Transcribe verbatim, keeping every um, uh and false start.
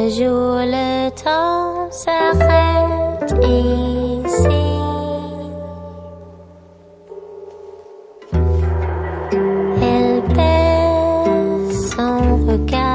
Un jour le temps s'arrête ici. Elle baisse son regard.